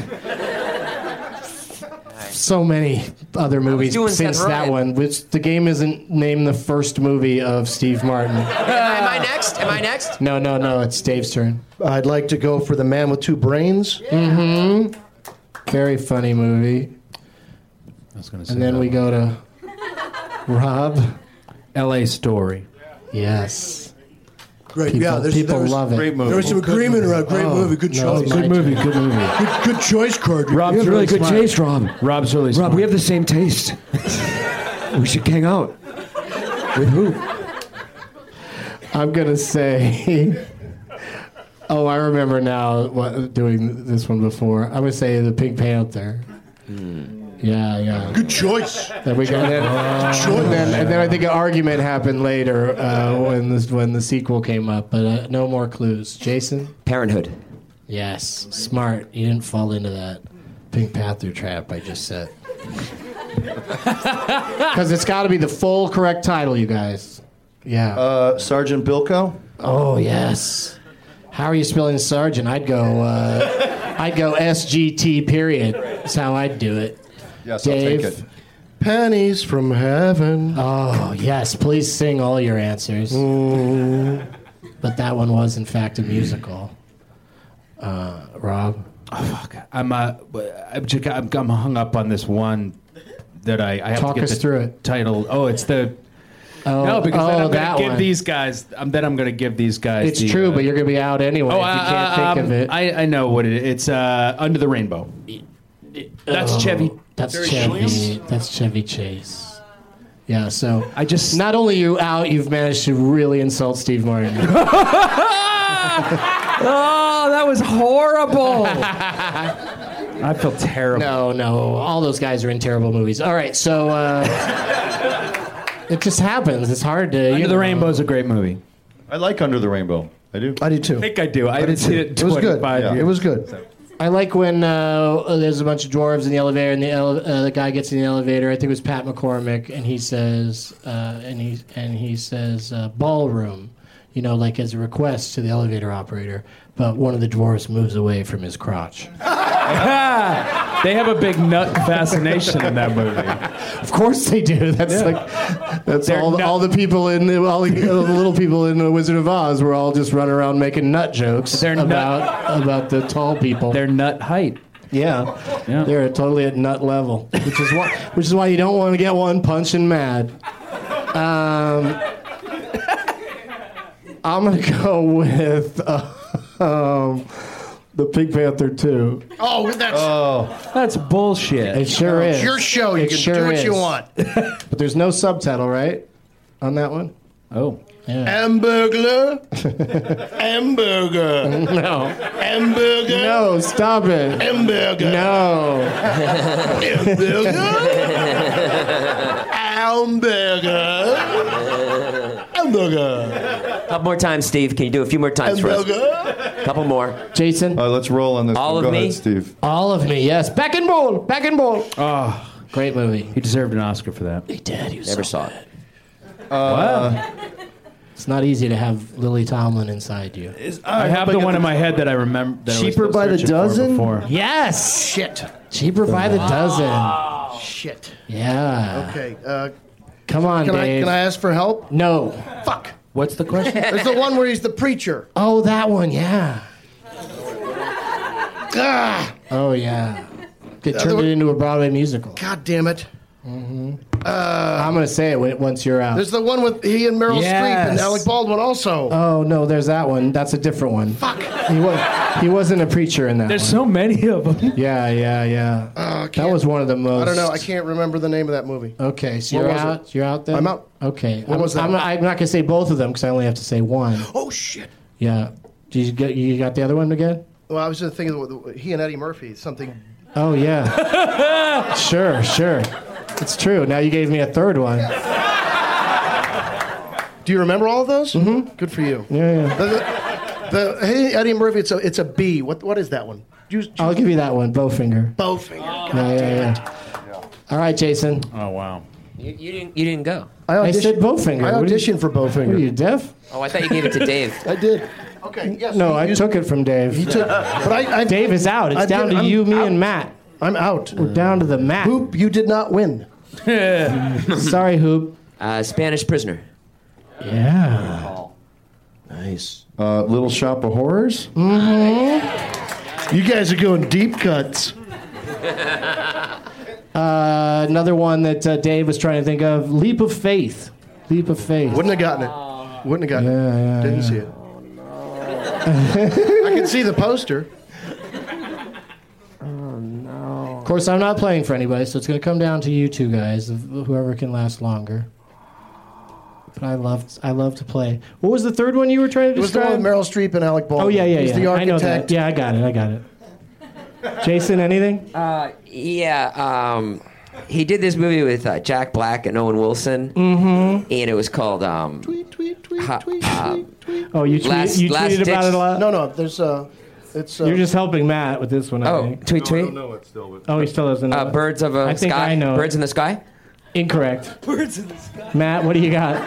So many other movies doing since Seth that Rogen. one. Which the game isn't named the first movie of Steve Martin. Uh, am I next? Am I next? No, no, no. It's Dave's turn. I'd like to go for The Man with Two Brains. Mm-hmm. Very funny movie. I was going to say And then that we one. go to Rob. L A Story. Yes. Great. People, yeah, there's, people there was, love it. Great movie. There was some agreement around great Oh, movie. Good no, choice. it's my Good movie. turn. Good movie. Good, good choice, Card. Rob's You're really smart. good taste, Rob. Rob's really smart. Rob, we have the same taste. We should hang out. With who? I'm gonna say. Oh, I remember now what, doing this one before. I'm gonna say the Pink Panther. Yeah, yeah. Good choice. Then we got then, and then, and then I think an argument happened later uh, when this when the sequel came up. But uh, no more clues. Jason. Parenthood. Yes, smart. You didn't fall into that Pink Panther trap I just set. Because it's got to be the full correct title, you guys. Yeah. Uh, Sergeant Bilko? Oh yes. How are you spelling sergeant? I'd go. Uh, I'd go S G T. Period. That's how I'd do it. Yes, Dave. I'll take it. Pennies from heaven. Oh yes. Please sing all your answers. But that one was in fact a musical. Uh, Rob. Oh, fuck. I'm, uh, I'm, just, I'm, I'm hung up on this one that I, I have Talk to get us the through it. title. Oh, it's the. Oh, No, because then oh, I'm that going to give one. these guys. Um, then I'm going to give these guys. It's the, true, uh, but you're gonna be out anyway Oh, if you uh, can't think um, of it. I, I know what it is. It's uh, Under the Rainbow. That's Oh, Chevy. That's Very Chevy. Chevy. That's Chevy Chase. Yeah. So I just not only are you out, you've managed to really insult Steve Martin. Oh, that was horrible. I feel terrible. No, no. All those guys are in terrible movies. All right, so uh, it just happens. It's hard to. Under you the know. Rainbow is a great movie. I like Under the Rainbow. I do. I did too. I think I do. I haven't seen it It was good. twenty-five Yeah. years. It was good. I like when uh, there's a bunch of dwarves in the elevator, and the ele- uh, the guy gets in the elevator. I think it was Pat McCormick, and he says, uh, and he and he says, uh, ballroom, you know, like as a request to the elevator operator. But one of the dwarves moves away from his crotch. They have a big nut fascination in that movie. Of course they do. That's Yeah. like that's They're all. The, nut- all the people in the, all the, all the little people in the Wizard of Oz were all just running around making nut jokes They're nut- about about the tall people. Their nut height. Yeah. Yeah. They're totally at nut level, which is why which is why you don't want to get one punching mad. Um, I'm gonna go with uh, um, the Pink Panther two. Oh, that's That's bullshit. It sure is. it's your show. You It can sure do what is. you want. But there's no subtitle, right, on that one? Oh. Hamburglar. Hamburger. No. Hamburger. No, stop it. Hamburger. No. Hamburger. Hamburger. Hamburger. Couple more times, Steve. Can you do a few more times for us? Hamburger. Couple more. Jason? All right, let's roll on this. All one. of Go me? ahead, Steve. All of me, yes. Back and ball. Back and ball. Oh, Great movie. he deserved an Oscar for that. He did. He was Never so saw good. it. Wow. It's not easy to have Lily Tomlin inside you. I have the one in my head that I remember. That Cheaper I was by the searching for dozen? Before. Yes. Shit. Cheaper by the dozen. Shit. Yeah. Okay. Uh, Come on, can I Dave. can I ask for help? No. Fuck. What's the question? There's the one where he's the preacher. Oh, that one. Yeah. Ah, Oh, yeah. They other turned one- it into a Broadway musical. God damn it. I'm going to say it when, once you're out. There's the one with he and Meryl Streep and Yes. Alec Baldwin also. Oh, no, there's that one. That's a different one. Fuck. He, was, he wasn't a preacher in that There's one. so many of them. Yeah, yeah, yeah. Uh, I that can't- was one of the most. I don't know. I can't remember the name of that movie. Okay, so What you're was out. it? You're out then. I'm out. Okay. What I'm, was that? I'm not, I'm not gonna say both of them because I only have to say one. Oh shit. Yeah. Did you get? You got the other one again? Well, I was just thinking of the- he and Eddie Murphy. Something. Oh yeah. Sure, sure. It's true. Now you gave me a third one. Do you remember all of those? Mm-hmm. Good for you. Yeah, yeah. The, the, the hey, Eddie Murphy. It's a it's a B. What what is that one? Ju- ju- I'll give you that one. Bowfinger. Bowfinger. Yeah, yeah, yeah. All right, Jason. Oh wow. You, you didn't. You didn't go. I, I said Bowfinger. I What are you- auditioned for What Bowfinger. are you deaf? Oh, I thought you gave it to Dave. I did. Okay. Yes. No, he I used- took it from Dave. He took. But I. I Dave is out. It's I down did- to I'm you, me, out. and Matt. I'm out. We're down to the mat. Hoop, you did not win. Sorry, Hoop. Uh, Spanish Prisoner. Yeah. Nice. Uh, Little Shop of Horrors. You guys are going deep cuts. Uh, another one that uh, Dave was trying to think of. Leap of Faith. Leap of Faith. Wouldn't have gotten it. Wouldn't have gotten Yeah, it. yeah, Didn't yeah. see it. I can see the poster. Of course, I'm not playing for anybody, so it's going to come down to you two guys, of whoever can last longer. But I love, I love to play. What was the third one you were trying to It was the describe? one with Meryl Streep and Alec Baldwin. Oh yeah, yeah, He's yeah. the I know architect. that. Yeah, I got it. I got it. Jason, anything? Uh, yeah. Um, he did this movie with uh, Jack Black and Owen Wilson, mm-hmm. and it was called. Um, Tweet, tweet, tweet, Ha- tweet, uh, tweet, tweet. Oh, you, tweet, Last- you last tweeted about ditch- it a lot. No, no. There's uh, it's. Uh, You're just helping Matt with this one. I oh, think. tweet tweet. know it still. But Oh, he still doesn't know. Uh, it. Birds of a I think Sky. I know it. Birds in the Sky. Incorrect. Birds in the sky. Matt, what do you got?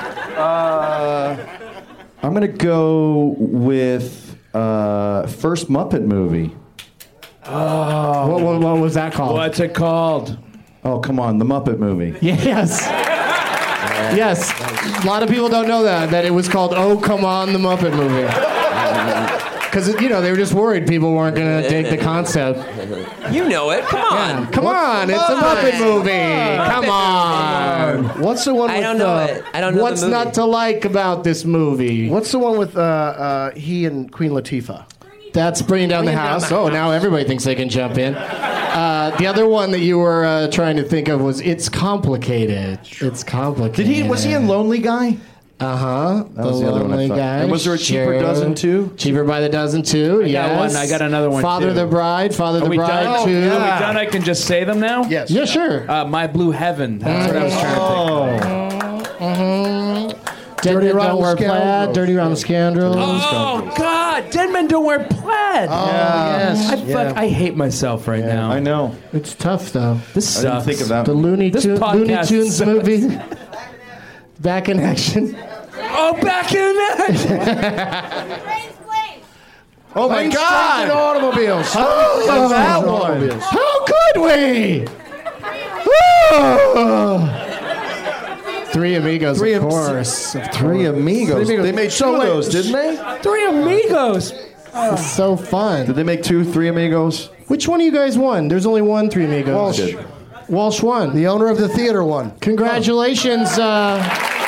I'm gonna go with uh, first Muppet movie. Oh, what, what, what was that called? What's it called? Oh, come on, the Muppet movie. Yes. Yes. A lot of people don't know that, that it was called Oh, Come On, the Muppet Movie. Because, you know, they were just worried people weren't going to dig the concept. You know it. Come on. Yeah. Come on, it's a Muppet movie. Come on. What's the one? I with, don't know uh, it. I don't know What's the movie. not to like about this movie? What's the one with uh, uh, he and Queen Latifah? That's Bringing Down the Bringing Down House. the Oh, House. now everybody thinks they can jump in. Uh, the other one that you were uh, trying to think of was It's Complicated. It's Complicated. Did he? Was he in Lonely Guy? Uh huh. The was the other one I Lonely thought. Guy. And was there a Cheaper Dozen too? Cheaper by the Dozen too. I got yes. one. I got another one, Father too. the Bride. Father Are the we Bride done? too. Are we done? I can just say them now. Yes. Yeah, sure. Uh, My Blue Heaven. That's what I was trying to think. Mm-hmm. Dead Dirty Men Rotten Don't Wear Plaid. Scoundrels. Dirty Rotten Scoundrels. Oh God! Dead Men Don't Wear Plaid. Oh yes. I, yeah. fuck, I hate myself right now. I know. It's tough though. This I sucks. didn't think of that. The Looney, This Tune- podcast Looney Tunes sucks. movie. Back in action. Oh, back in action. Oh my Planes, God! Trains, and automobiles. Oh, that one. Automobiles. How could we? Oh. Three Amigos, Three of Am- course. Three Amigos. Three Amigos. They made So two of wait, those, didn't they? Three Amigos. It's so fun. Did they make two Three Amigos? Which one of you guys won? There's only one Three Amigos. Walsh. Walsh won. The owner of the theater won. Congratulations, uh,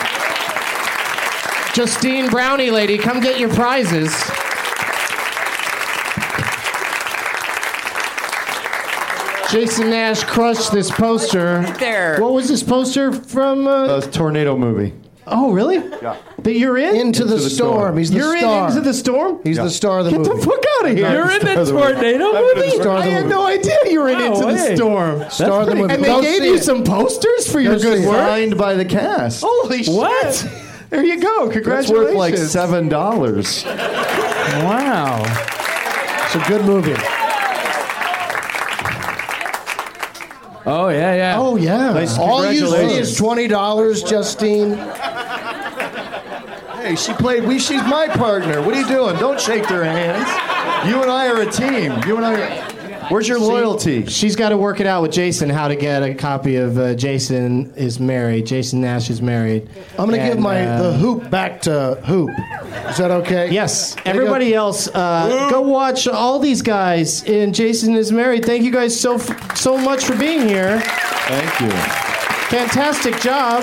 Justine Brownie lady. Come get your prizes. Jason Nash crushed this poster. There. What was this poster from? Uh... Uh, tornado movie. Oh, really? Yeah. That you're in? Into, the, Into the storm. Storm. He's the You're star. in Into the Storm? He's Yeah. the star of the Get movie. the fuck out of here. You're in the Star of the movie. tornado I've been movie? in Star of I the had movie. no idea you were in Oh, Into the hey. Storm. Star of the movie. And they Go gave see you it. some posters for your Go good see it. work? Signed by the cast. Holy shit. What? There you go. That's Congratulations. worth like seven dollars. Wow. It's a good movie. Oh, yeah, yeah. Oh, yeah. Nice. All you see Congratulations. is twenty dollars, Justine. Hey, she played. We. She's my partner. What are you doing? Don't shake their hands. You and I are a team. You and I. Are, where's your loyalty? She's got to work it out with Jason how to get a copy of uh, Jason is Married. Jason Nash is Married. I'm going to give And, my uh, the hoop back to Hoop. Is that okay? Yes. There you Everybody go. else, uh, go watch all these guys in Jason is Married. Thank you guys so f- so much for being here. Thank you. Fantastic job.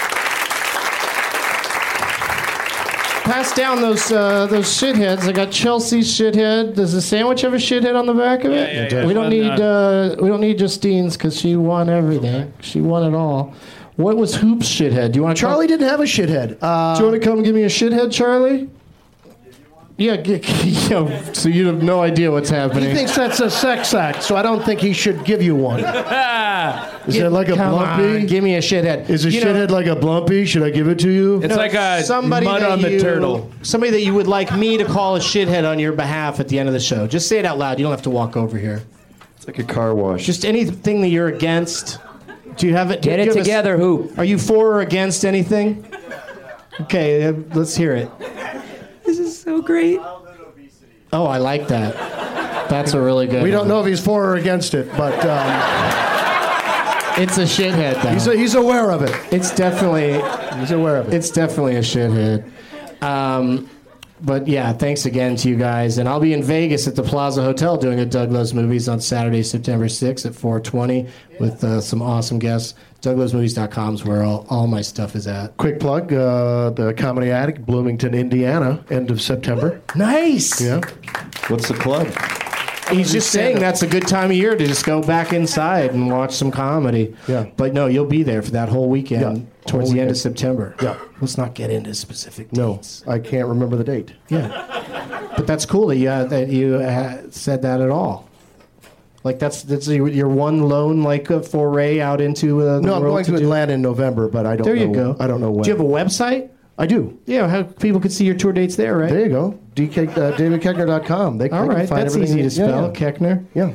Pass down those uh, those shitheads. I got Chelsea's shithead. Does the sandwich have a shithead on the back of it? Yeah, yeah, yeah. We don't Fun, need uh, we don't need Justine's because she won everything. She won it all. What was Hoop's shithead? Do you want to? Charlie didn't have a shithead. Uh, Do you want to come give me a shithead, Charlie? Yeah, g- yeah. So you have no idea what's he happening. thinks that's a sex act, so I don't think he should give you one. Is it like a Come on, blumpy? give me a shithead. Is a You know, shithead like a blumpy? Should I give it to you? It's like a somebody mud that on the you- turtle. Somebody that you would like me to call a shithead on your behalf at the end of the show. Just say it out loud. You don't have to walk over here. It's like a car wash. Just anything that you're against. Do you have it? do Get you it have a- together, Hoop. Are you for or against anything? Okay, uh, let's hear it. This is so great. Oh, I like that. That's a really good We don't one. know if he's for or against it, but um, It's a shithead, though. he's, he's aware of it. It's definitely He's aware of it. It's definitely a shithead. Um, but yeah, thanks again to you guys. And I'll be in Vegas at the Plaza Hotel doing a Doug Loves Movies on Saturday, September sixth at four twenty with uh, some awesome guests. Doug Loves Movies dot com is where all, all my stuff is at. Quick plug, uh, the Comedy Attic, Bloomington, Indiana, end of September. Nice. Yeah. What's the club? He's just saying that's a good time of year to just go back inside and watch some comedy. Yeah. But no, you'll be there for that whole weekend Yeah, towards whole the end of weekend. September. Yeah. Let's not get into specific No, dates. I can't remember the date. Yeah. But that's cool that you, uh, that you uh, said that at all. Like that's that's your, your one lone like uh, foray out into uh, the No, I'm world going to do- Atlanta in November, but I don't There know. you go. I don't know when. Do you have a website? I do. Yeah, how people could see your tour dates there, right? There you go. D K, uh, David Keckner dot com. They, All they right, can find that's everything. easy to spell. Yeah, Keckner. yeah.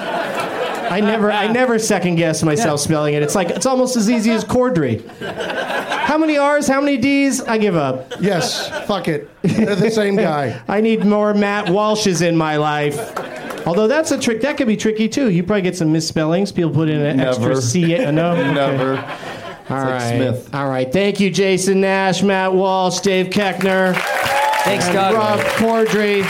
I never, I never second guess myself spelling it. It's like it's almost as easy as Cordry. How many R's? How many D's? I give up. Yes. Fuck it. They're the same guy. I need more Matt Walshes in my life. Although that's a trick. That could be tricky too. You probably get some misspellings. People put in an Never. extra C. Uh, no. Okay. Never. All like right. Smith. All right. Thank you, Jason Nash, Matt Walsh, Dave Keckner, Thanks, and Doug. Rob Cordry.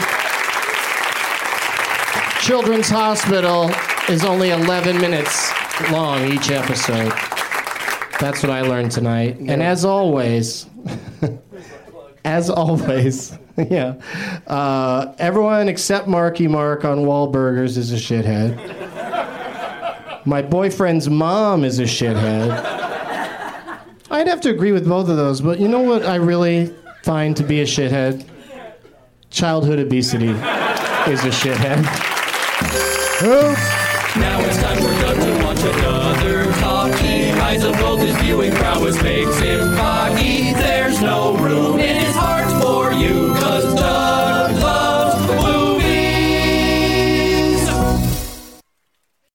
Children's Hospital is only eleven minutes long each episode. That's what I learned tonight. And as always, as always, yeah, uh, everyone except Marky Mark on Wahlburgers is a shithead. My boyfriend's mom is a shithead. I'd have to agree with both of those, but you know what I really find to be a shithead? Childhood obesity is a shithead. Now it's time for Doug to watch another talkie. Eyes of gold, his viewing prowess makes him cocky.